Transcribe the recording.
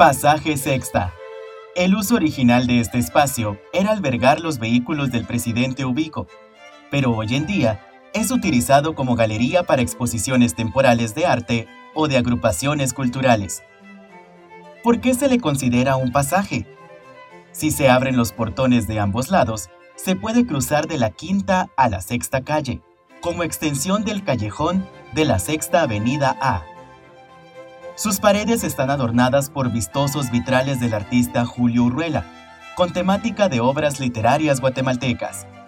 Pasaje Sexta. El uso original de este espacio era albergar los vehículos del presidente Ubico, pero hoy en día es utilizado como galería para exposiciones temporales de arte o de agrupaciones culturales. ¿Por qué se le considera un pasaje? Si se abren los portones de ambos lados, se puede cruzar de la Quinta a la Sexta Calle, como extensión del callejón de la Sexta Avenida A. Sus paredes están adornadas por vistosos vitrales del artista Julio Urruela, con temática de obras literarias guatemaltecas.